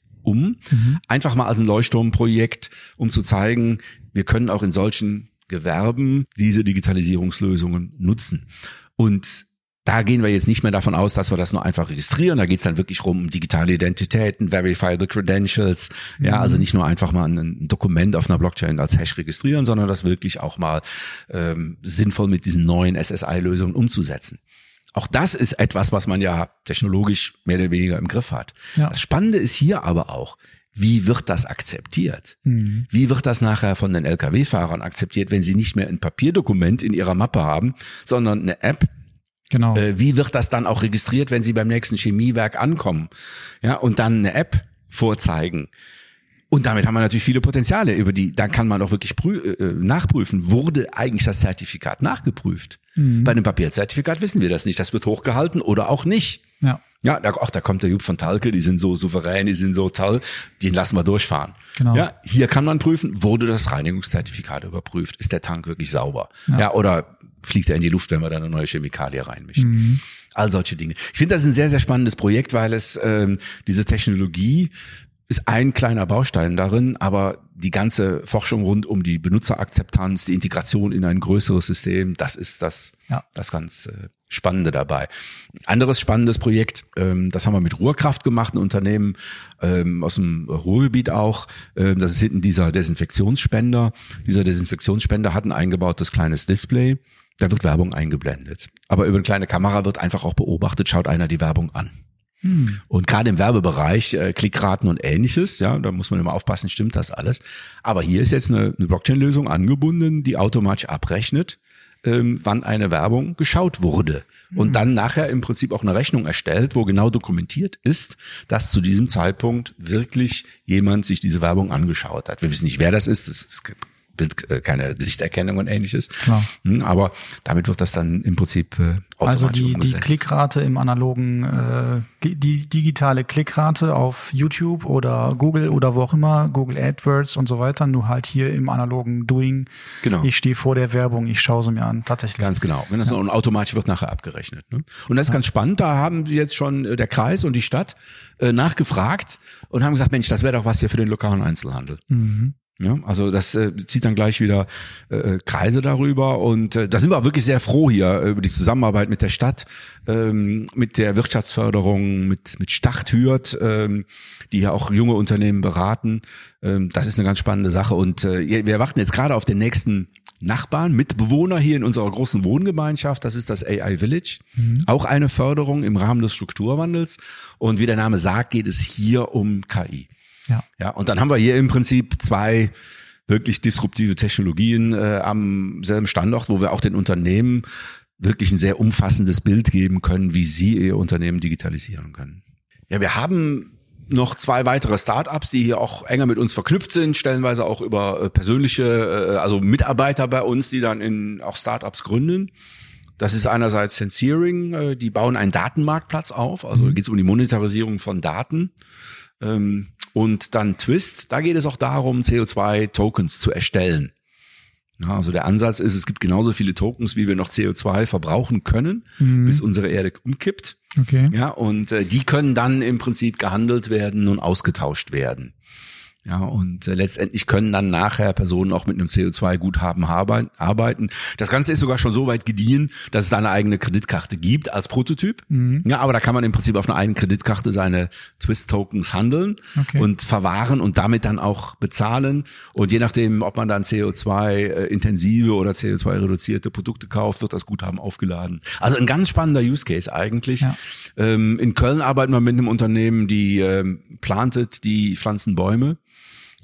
einfach mal als ein Leuchtturmprojekt, um zu zeigen, wir können auch in solchen Gewerben diese Digitalisierungslösungen nutzen. Und da gehen wir jetzt nicht mehr davon aus, dass wir das nur einfach registrieren. Da geht es dann wirklich um digitale Identitäten, verifiable credentials. Ja, also nicht nur einfach mal ein Dokument auf einer Blockchain als Hash registrieren, sondern das wirklich auch mal sinnvoll mit diesen neuen SSI-Lösungen umzusetzen. Auch das ist etwas, was man ja technologisch mehr oder weniger im Griff hat. Ja. Das Spannende ist hier aber auch, wie wird das akzeptiert? Wie wird das nachher von den Lkw-Fahrern akzeptiert, wenn sie nicht mehr ein Papierdokument in ihrer Mappe haben, sondern eine App? Genau. Wie wird das dann auch registriert, wenn sie beim nächsten Chemiewerk ankommen? Ja, und dann eine App vorzeigen. Und damit haben wir natürlich viele Potenziale, da kann man auch wirklich nachprüfen, wurde eigentlich das Zertifikat nachgeprüft? Bei einem Papierzertifikat wissen wir das nicht, das wird hochgehalten oder auch nicht. Ja, da kommt der Jupp von Talke, die sind so souverän, die sind so toll, den lassen wir durchfahren. Genau. Ja, hier kann man prüfen, wurde das Reinigungszertifikat überprüft, ist der Tank wirklich sauber? Ja, oder fliegt er in die Luft, wenn wir da eine neue Chemikalie reinmischen? All solche Dinge. Ich finde, das ist ein sehr, sehr spannendes Projekt, weil es diese Technologie ist ein kleiner Baustein darin, aber die ganze Forschung rund um die Benutzerakzeptanz, die Integration in ein größeres System, das ist das ganz Spannende dabei. Anderes spannendes Projekt, das haben wir mit Ruhrkraft gemacht, ein Unternehmen aus dem Ruhrgebiet auch. Das ist hinten dieser Desinfektionsspender. Dieser Desinfektionsspender hat ein eingebautes kleines Display. Da wird Werbung eingeblendet. Aber über eine kleine Kamera wird einfach auch beobachtet, schaut einer die Werbung an. Und gerade im Werbebereich, Klickraten und Ähnliches, ja, da muss man immer aufpassen, stimmt das alles. Aber hier ist jetzt eine Blockchain-Lösung angebunden, die automatisch abrechnet, wann eine Werbung geschaut wurde. Und dann nachher im Prinzip auch eine Rechnung erstellt, wo genau dokumentiert ist, dass zu diesem Zeitpunkt wirklich jemand sich diese Werbung angeschaut hat. Wir wissen nicht, wer das ist, das keine Gesichtserkennung und Ähnliches. Klar. Aber damit wird das dann im Prinzip automatisch Also die Klickrate im analogen, die digitale Klickrate auf YouTube oder Google oder wo auch immer, Google AdWords und so weiter, nur halt hier im analogen Doing. Genau. Ich stehe vor der Werbung, ich schaue sie mir an, tatsächlich. Ganz genau. Wenn das und automatisch wird nachher abgerechnet. Ne? Und das ist ganz spannend, da haben jetzt schon der Kreis und die Stadt nachgefragt und haben gesagt, Mensch, das wäre doch was hier für den lokalen Einzelhandel. Ja, also das zieht dann gleich wieder Kreise darüber und da sind wir auch wirklich sehr froh hier über die Zusammenarbeit mit der Stadt, mit der Wirtschaftsförderung, mit Start Hürth, die ja auch junge Unternehmen beraten. Das ist eine ganz spannende Sache und wir warten jetzt gerade auf den nächsten Nachbarn, Mitbewohner hier in unserer großen Wohngemeinschaft. Das ist das AI Village, auch eine Förderung im Rahmen des Strukturwandels und wie der Name sagt, geht es hier um KI. Ja, und dann haben wir hier im Prinzip zwei wirklich disruptive Technologien am selben Standort, wo wir auch den Unternehmen wirklich ein sehr umfassendes Bild geben können, wie sie ihr Unternehmen digitalisieren können. Ja, wir haben noch zwei weitere Startups, die hier auch enger mit uns verknüpft sind, stellenweise auch über persönliche, also Mitarbeiter bei uns, die dann auch Startups gründen. Das ist einerseits Sensering, die bauen einen Datenmarktplatz auf, also geht es um die Monetarisierung von Daten. Und dann Twist, da geht es auch darum, CO2-Tokens zu erstellen. Ja, also der Ansatz ist, es gibt genauso viele Tokens, wie wir noch CO2 verbrauchen können, bis unsere Erde umkippt. Okay. Ja, und die können dann im Prinzip gehandelt werden und ausgetauscht werden. Ja, und letztendlich können dann nachher Personen auch mit einem CO2-Guthaben arbeiten. Das Ganze ist sogar schon so weit gediehen, dass es da eine eigene Kreditkarte gibt als Prototyp. Ja, aber da kann man im Prinzip auf einer eigenen Kreditkarte seine Twist-Tokens handeln und verwahren und damit dann auch bezahlen. Und je nachdem, ob man dann CO2-intensive oder CO2-reduzierte Produkte kauft, wird das Guthaben aufgeladen. Also ein ganz spannender Use Case eigentlich. Ja. In Köln arbeiten wir mit einem Unternehmen, die plantet die Pflanzenbäume.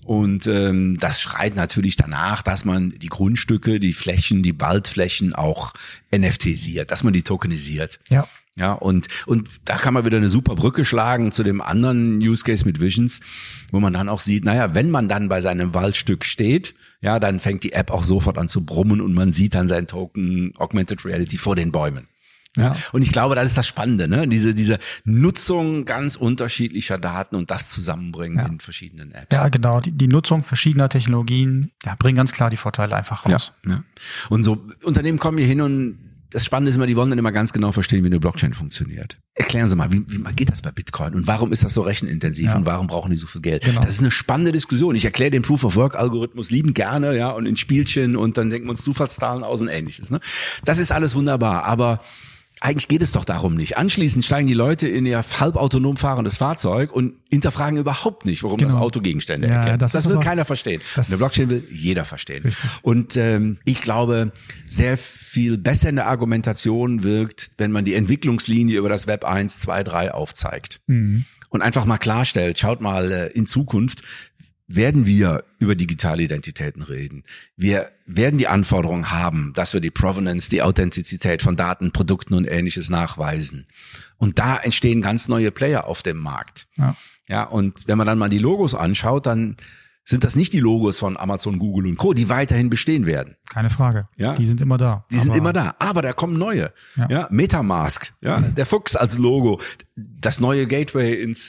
Und das schreit natürlich danach, dass man die Grundstücke, die Flächen, die Waldflächen auch NFTisiert, dass man die tokenisiert. Ja. Ja, und da kann man wieder eine super Brücke schlagen zu dem anderen Use Case mit Visions, wo man dann auch sieht, naja, wenn man dann bei seinem Waldstück steht, ja, dann fängt die App auch sofort an zu brummen und man sieht dann sein Token Augmented Reality vor den Bäumen. Ja. Und ich glaube, das ist das Spannende, ne? Diese Nutzung ganz unterschiedlicher Daten und das Zusammenbringen in verschiedenen Apps. Ja, genau. Die Nutzung verschiedener Technologien, bringen ganz klar die Vorteile einfach raus. Ja. Und so Unternehmen kommen hier hin und das Spannende ist immer, die wollen dann immer ganz genau verstehen, wie eine Blockchain funktioniert. Erklären Sie mal, wie geht das bei Bitcoin und warum ist das so rechenintensiv und warum brauchen die so viel Geld? Genau. Das ist eine spannende Diskussion. Ich erkläre den Proof-of-Work-Algorithmus liebend gerne, ja, und in Spielchen und dann denken wir uns Zufallszahlen aus und Ähnliches. Ne? Das ist alles wunderbar, aber eigentlich geht es doch darum nicht. Anschließend steigen die Leute in ihr halbautonom fahrendes Fahrzeug und hinterfragen überhaupt nicht, warum das Auto Gegenstände erkennt. Das will keiner verstehen. Eine Blockchain will jeder verstehen. Richtig. Und ich glaube, sehr viel besser in der Argumentation wirkt, wenn man die Entwicklungslinie über das Web 1, 2, 3 aufzeigt. Und einfach mal klarstellt, schaut mal, in Zukunft werden wir über digitale Identitäten reden. Wir werden die Anforderung haben, dass wir die Provenance, die Authentizität von Daten, Produkten und Ähnliches nachweisen. Und da entstehen ganz neue Player auf dem Markt. Ja, und wenn man dann mal die Logos anschaut, dann sind das nicht die Logos von Amazon, Google und Co., die weiterhin bestehen werden. Keine Frage. Ja? Die sind immer da. Aber da kommen neue. Ja, Metamask, der Fuchs als Logo, das neue Gateway ins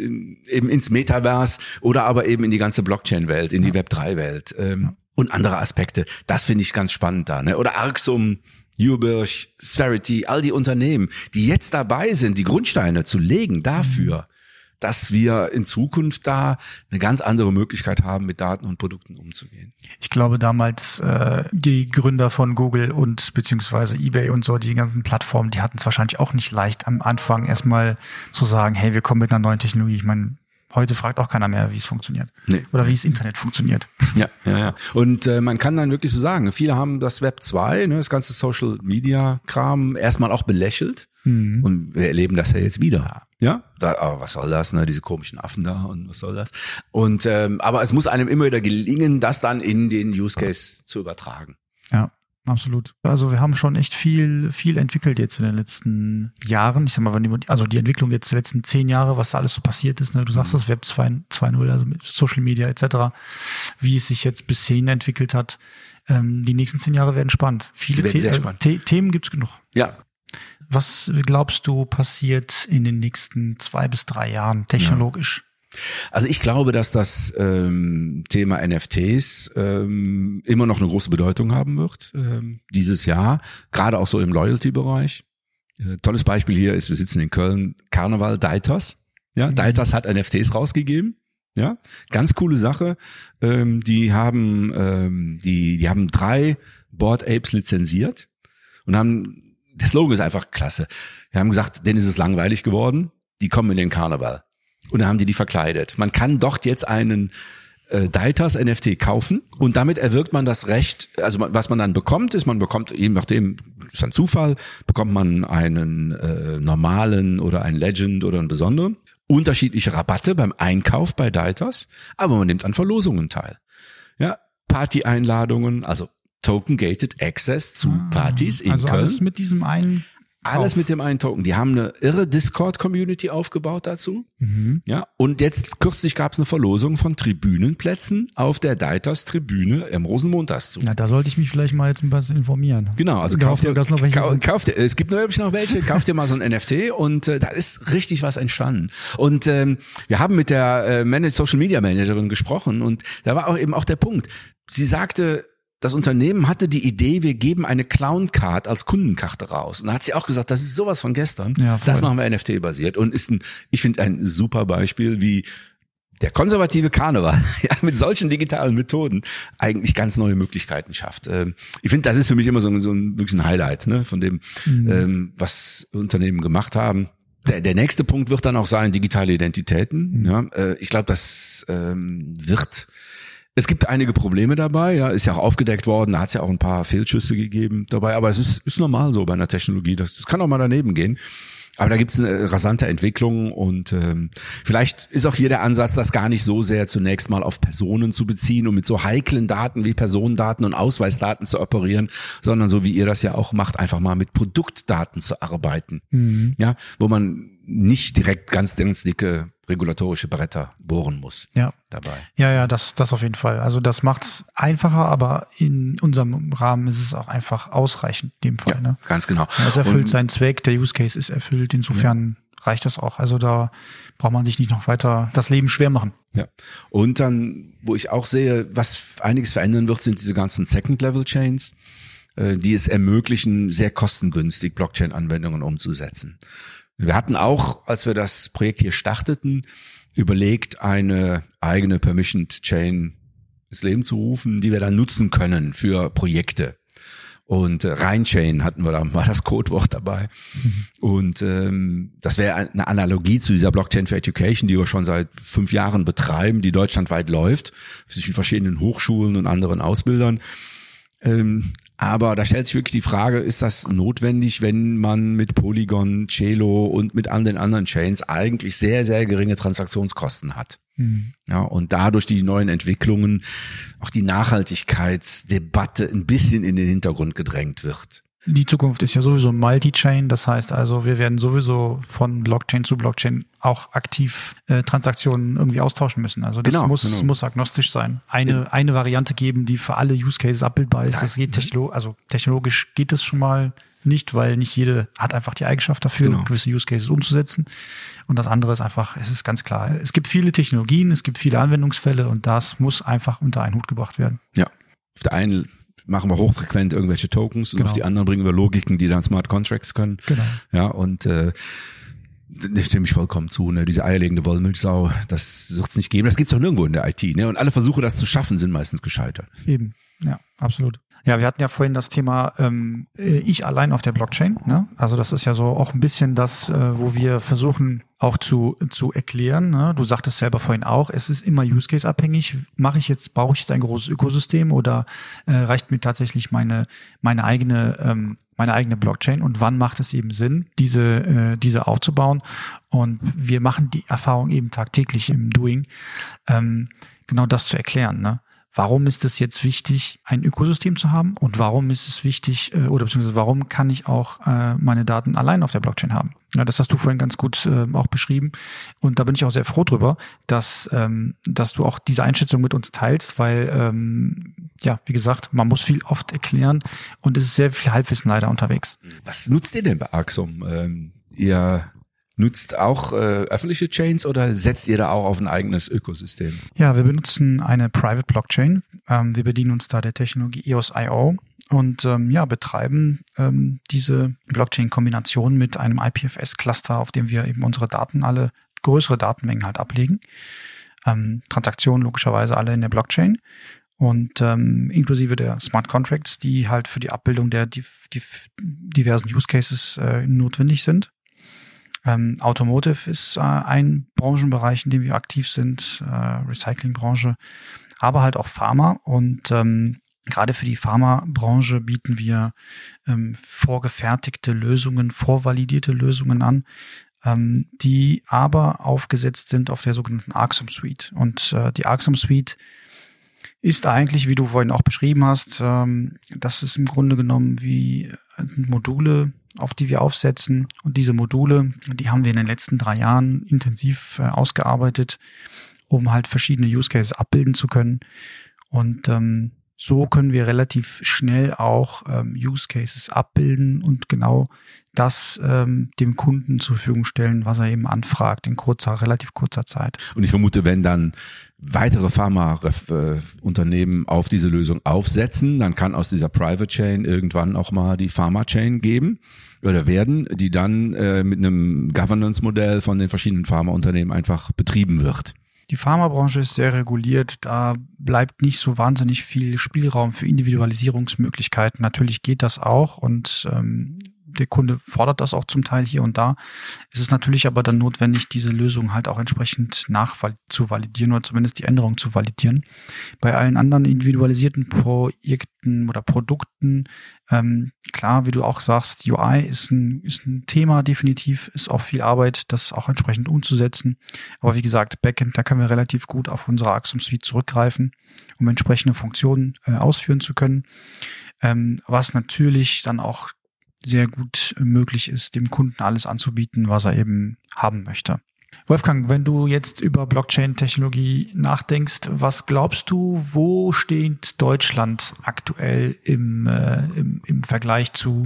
Metaverse oder aber eben in die ganze Blockchain-Welt, in die Web3-Welt und andere Aspekte. Das finde ich ganz spannend da. Ne? Oder Arxum, Uberg, Sverity, all die Unternehmen, die jetzt dabei sind, die Grundsteine zu legen dafür, dass wir in Zukunft da eine ganz andere Möglichkeit haben, mit Daten und Produkten umzugehen. Ich glaube damals, die Gründer von Google und beziehungsweise eBay und so, die ganzen Plattformen, die hatten es wahrscheinlich auch nicht leicht am Anfang erstmal zu sagen, hey, wir kommen mit einer neuen Technologie. Ich meine, heute fragt auch keiner mehr, wie es funktioniert. Nee. Oder wie das Internet funktioniert. Ja. Und man kann dann wirklich so sagen, viele haben das Web 2, das ganze Social Media Kram erstmal auch belächelt. Und wir erleben das ja jetzt wieder. Ja, aber was soll das, ne? Diese komischen Affen da und was soll das? Und aber es muss einem immer wieder gelingen, das dann in den Use Case zu übertragen. Ja, absolut. Also wir haben schon echt viel entwickelt jetzt in den letzten Jahren. Ich sag mal, die Entwicklung jetzt der letzten 10 Jahre, was da alles so passiert ist. Ne? Du sagst das Web 2.0, also mit Social Media etc., wie es sich jetzt bis hin entwickelt hat. Die nächsten 10 Jahre werden spannend. Viele Themen gibt's genug. Ja. Was glaubst du passiert in den nächsten 2 bis 3 Jahren technologisch? Also ich glaube, dass das Thema NFTs immer noch eine große Bedeutung haben wird dieses Jahr, gerade auch so im Loyalty-Bereich. Tolles Beispiel hier ist, wir sitzen in Köln, Karneval, Deitas. Ja, Deitas hat NFTs rausgegeben. Ja, ganz coole Sache. Die haben 3 Bored Apes lizenziert und haben, der Slogan ist einfach klasse. Wir haben gesagt, denen ist es langweilig geworden, die kommen in den Karneval. Und dann haben die verkleidet. Man kann dort jetzt einen Deitas NFT kaufen und damit erwirkt man das Recht, also was man dann bekommt, ist, man bekommt, je nachdem, ist ein Zufall, bekommt man einen normalen oder einen Legend oder einen besonderen. Unterschiedliche Rabatte beim Einkauf bei Deitas, aber man nimmt an Verlosungen teil. Ja, Party-Einladungen, also Token-Gated Access zu Partys in Köln. Alles mit diesem einen Alles mit dem einen Token. Die haben eine irre Discord-Community aufgebaut dazu. Ja, und jetzt kürzlich gab es eine Verlosung von Tribünenplätzen auf der Deitas-Tribüne im Rosenmontagszug. Na, da sollte ich mich vielleicht mal jetzt ein bisschen informieren. Genau, also kauft dir es gibt nur noch welche, kauft dir mal so ein NFT und da ist richtig was entstanden. Und wir haben mit der Social Media Managerin gesprochen und da war auch eben auch der Punkt. Sie sagte, das Unternehmen hatte die Idee, wir geben eine Clown-Card als Kundenkarte raus. Und da hat sie auch gesagt, das ist sowas von gestern. Ja, das machen wir NFT-basiert und ist ich finde ein super Beispiel, wie der konservative Karneval mit solchen digitalen Methoden eigentlich ganz neue Möglichkeiten schafft. Ich finde, das ist für mich immer so ein wirklich ein Highlight, ne, von dem, was Unternehmen gemacht haben. Der nächste Punkt wird dann auch sein, digitale Identitäten. Ja, ich glaube, das es gibt einige Probleme dabei, ja, ist ja auch aufgedeckt worden, da hat es ja auch ein paar Fehlschüsse gegeben dabei, aber es ist normal so bei einer Technologie, das kann auch mal daneben gehen. Aber da gibt es eine rasante Entwicklung und vielleicht ist auch hier der Ansatz, das gar nicht so sehr zunächst mal auf Personen zu beziehen und mit so heiklen Daten wie Personendaten und Ausweisdaten zu operieren, sondern so wie ihr das ja auch macht, einfach mal mit Produktdaten zu arbeiten. Ja, wo man nicht direkt ganz dicke regulatorische Bretter bohren muss dabei. Ja, das auf jeden Fall. Also das macht's einfacher, aber in unserem Rahmen ist es auch einfach ausreichend in dem Fall. Ja, ne? Ganz genau. Es erfüllt seinen Zweck, der Use Case ist erfüllt, insofern reicht das auch. Also da braucht man sich nicht noch weiter das Leben schwer machen. Ja. Und dann, wo ich auch sehe, was einiges verändern wird, sind diese ganzen Second-Level-Chains, die es ermöglichen, sehr kostengünstig Blockchain-Anwendungen umzusetzen. Wir hatten auch, als wir das Projekt hier starteten, überlegt, eine eigene Permissioned Chain ins Leben zu rufen, die wir dann nutzen können für Projekte. Und Rheinchain hatten wir da, war das Codewort dabei. Und das wäre eine Analogie zu dieser Blockchain for Education, die wir schon seit 5 Jahren betreiben, die deutschlandweit läuft, zwischen verschiedenen Hochschulen und anderen Ausbildern. Aber da stellt sich wirklich die Frage, ist das notwendig, wenn man mit Polygon, Celo und mit all den anderen Chains eigentlich sehr, sehr geringe Transaktionskosten hat? Ja, und dadurch die neuen Entwicklungen auch die Nachhaltigkeitsdebatte ein bisschen in den Hintergrund gedrängt wird. Die Zukunft ist ja sowieso Multi-Chain, das heißt also, wir werden sowieso von Blockchain zu Blockchain auch aktiv Transaktionen irgendwie austauschen müssen. Also das muss agnostisch sein. Eine Variante geben, die für alle Use Cases abbildbar ist. Das geht technologisch geht es schon mal nicht, weil nicht jede hat einfach die Eigenschaft dafür, gewisse Use Cases umzusetzen. Und das andere ist einfach, es ist ganz klar, es gibt viele Technologien, es gibt viele Anwendungsfälle und das muss einfach unter einen Hut gebracht werden. Ja, auf der einen machen wir hochfrequent irgendwelche Tokens und auf die anderen bringen wir Logiken, die dann Smart Contracts können. Genau. Ja, und da stimme ich vollkommen zu, ne? Diese eierlegende Wollmilchsau, das wird es nicht geben. Das gibt's auch nirgendwo in der IT, ne? Und alle Versuche, das zu schaffen, sind meistens gescheitert. Eben, ja, absolut. Ja, wir hatten ja vorhin das Thema ich allein auf der Blockchain. Ne? Also das ist ja so auch ein bisschen das, wo wir versuchen auch zu erklären. Ne? Du sagtest selber vorhin auch, es ist immer Use Case abhängig. Brauche ich jetzt ein großes Ökosystem oder reicht mir tatsächlich meine eigene Blockchain und wann macht es eben Sinn, diese aufzubauen? Und wir machen die Erfahrung eben tagtäglich im Doing, genau das zu erklären. Ne? Warum ist es jetzt wichtig, ein Ökosystem zu haben und warum ist es wichtig oder beziehungsweise warum kann ich auch meine Daten allein auf der Blockchain haben? Ja, das hast du vorhin ganz gut auch beschrieben und da bin ich auch sehr froh drüber, dass du auch diese Einschätzung mit uns teilst, weil wie gesagt, man muss viel oft erklären und es ist sehr viel Halbwissen leider unterwegs. Was nutzt ihr denn bei Arxum? Ihr nutzt auch öffentliche Chains oder setzt ihr da auch auf ein eigenes Ökosystem? Ja, wir benutzen eine Private Blockchain. Wir bedienen uns da der Technologie EOS.io und betreiben diese Blockchain-Kombination mit einem IPFS-Cluster, auf dem wir eben unsere Daten, alle größere Datenmengen halt ablegen. Transaktionen logischerweise alle in der Blockchain und inklusive der Smart Contracts, die halt für die Abbildung der diversen Use Cases notwendig sind. Automotive ist ein Branchenbereich, in dem wir aktiv sind, Recyclingbranche, aber halt auch Pharma und gerade für die Pharmabranche bieten wir vorgefertigte Lösungen, vorvalidierte Lösungen an, die aber aufgesetzt sind auf der sogenannten Arxum Suite. Und die Arxum Suite ist eigentlich, wie du vorhin auch beschrieben hast, das ist im Grunde genommen wie Module, auf die wir aufsetzen. Und diese Module, die haben wir in den letzten 3 Jahren intensiv ausgearbeitet, um halt verschiedene Use Cases abbilden zu können. Und so können wir relativ schnell auch Use Cases abbilden und genau das dem Kunden zur Verfügung stellen, was er eben anfragt in relativ kurzer Zeit. Und ich vermute, wenn dann weitere Pharma-Unternehmen auf diese Lösung aufsetzen, dann kann aus dieser Private Chain irgendwann auch mal die Pharma-Chain geben oder werden, die dann mit einem Governance-Modell von den verschiedenen Pharmaunternehmen einfach betrieben wird. Die Pharmabranche ist sehr reguliert, da bleibt nicht so wahnsinnig viel Spielraum für Individualisierungsmöglichkeiten. Natürlich geht das auch und der Kunde fordert das auch zum Teil hier und da. Es ist natürlich aber dann notwendig, diese Lösung halt auch entsprechend zu validieren oder zumindest die Änderung zu validieren. Bei allen anderen individualisierten Projekten oder Produkten, klar, wie du auch sagst, UI ist ein Thema definitiv, ist auch viel Arbeit, das auch entsprechend umzusetzen. Aber wie gesagt, Backend, da können wir relativ gut auf unsere Axiom Suite zurückgreifen, um entsprechende Funktionen ausführen zu können. Was natürlich dann auch sehr gut möglich ist, dem Kunden alles anzubieten, was er eben haben möchte. Wolfgang, wenn du jetzt über Blockchain-Technologie nachdenkst, was glaubst du, wo steht Deutschland aktuell im Vergleich zur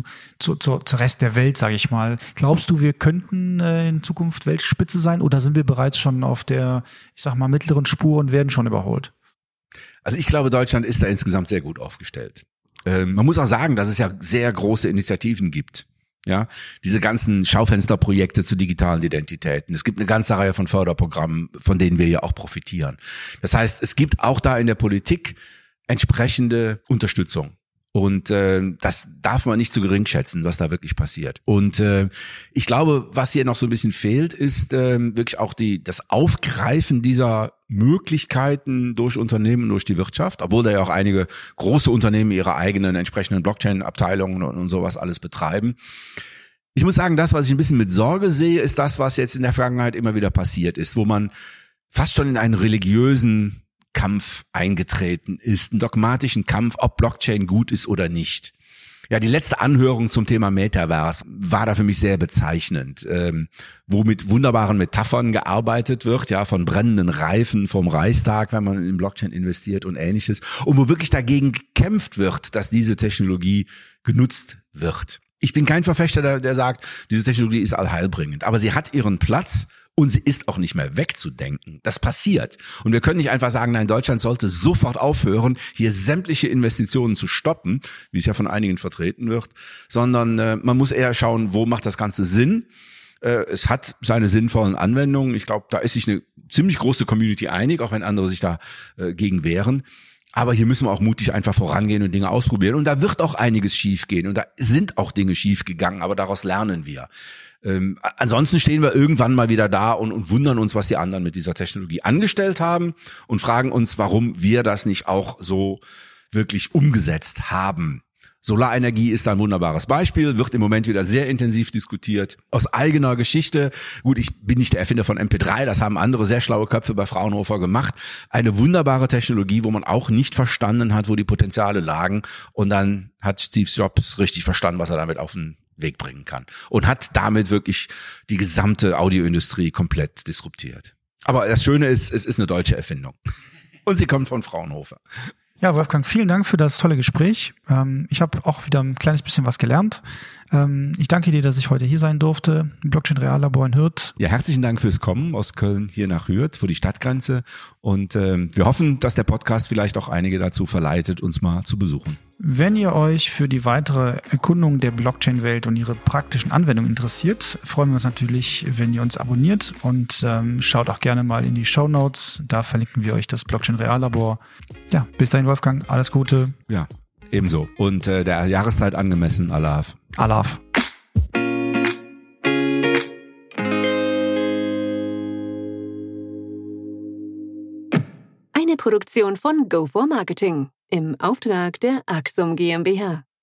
Rest der Welt, sage ich mal? Glaubst du, wir könnten in Zukunft Weltspitze sein oder sind wir bereits schon auf der, ich sag mal, mittleren Spur und werden schon überholt? Also ich glaube, Deutschland ist da insgesamt sehr gut aufgestellt. Man muss auch sagen, dass es ja sehr große Initiativen gibt. Ja, diese ganzen Schaufensterprojekte zu digitalen Identitäten. Es gibt eine ganze Reihe von Förderprogrammen, von denen wir ja auch profitieren. Das heißt, es gibt auch da in der Politik entsprechende Unterstützung. Und das darf man nicht zu gering schätzen, was da wirklich passiert. Und ich glaube, was hier noch so ein bisschen fehlt, ist wirklich auch das Aufgreifen dieser Möglichkeiten durch Unternehmen, durch die Wirtschaft, obwohl da ja auch einige große Unternehmen ihre eigenen entsprechenden Blockchain-Abteilungen und sowas alles betreiben. Ich muss sagen, das, was ich ein bisschen mit Sorge sehe, ist das, was jetzt in der Vergangenheit immer wieder passiert ist, wo man fast schon in einen religiösen Kampf eingetreten ist, einen dogmatischen Kampf, ob Blockchain gut ist oder nicht. Ja, die letzte Anhörung zum Thema Metaverse war da für mich sehr bezeichnend, wo mit wunderbaren Metaphern gearbeitet wird, ja, von brennenden Reifen vom Reichstag, wenn man in Blockchain investiert und Ähnliches, und wo wirklich dagegen gekämpft wird, dass diese Technologie genutzt wird. Ich bin kein Verfechter, der sagt, diese Technologie ist allheilbringend, aber sie hat ihren Platz. Und sie ist auch nicht mehr wegzudenken. Das passiert. Und wir können nicht einfach sagen, nein, Deutschland sollte sofort aufhören, hier sämtliche Investitionen zu stoppen, wie es ja von einigen vertreten wird, sondern man muss eher schauen, wo macht das Ganze Sinn. Es hat seine sinnvollen Anwendungen. Ich glaube, da ist sich eine ziemlich große Community einig, auch wenn andere sich da gegen wehren. Aber hier müssen wir auch mutig einfach vorangehen und Dinge ausprobieren. Und da wird auch einiges schiefgehen. Und da sind auch Dinge schiefgegangen, aber daraus lernen wir. Ansonsten stehen wir irgendwann mal wieder da und wundern uns, was die anderen mit dieser Technologie angestellt haben und fragen uns, warum wir das nicht auch so wirklich umgesetzt haben. Solarenergie ist da ein wunderbares Beispiel, wird im Moment wieder sehr intensiv diskutiert. Aus eigener Geschichte, gut, ich bin nicht der Erfinder von MP3, das haben andere sehr schlaue Köpfe bei Fraunhofer gemacht. Eine wunderbare Technologie, wo man auch nicht verstanden hat, wo die Potenziale lagen. Und dann hat Steve Jobs richtig verstanden, was er damit auf den Weg bringen kann. Und hat damit wirklich die gesamte Audioindustrie komplett disruptiert. Aber das Schöne ist, es ist eine deutsche Erfindung. Und sie kommt von Fraunhofer. Ja, Wolfgang, vielen Dank für das tolle Gespräch. Ich habe auch wieder ein kleines bisschen was gelernt. Ich danke dir, dass ich heute hier sein durfte. Blockchain Reallabor in Hürth. Ja, herzlichen Dank fürs Kommen aus Köln hier nach Hürth, vor die Stadtgrenze. Und wir hoffen, dass der Podcast vielleicht auch einige dazu verleitet, uns mal zu besuchen. Wenn ihr euch für die weitere Erkundung der Blockchain-Welt und ihre praktischen Anwendungen interessiert, freuen wir uns natürlich, wenn ihr uns abonniert und schaut auch gerne mal in die Shownotes. Da verlinken wir euch das Blockchain Reallabor. Ja, bis dahin, Wolfgang. Alles Gute. Ja, ebenso. Und der Jahreszeit angemessen. Alaf. Alaf. Eine Produktion von Go4Marketing im Auftrag der Axiom GmbH.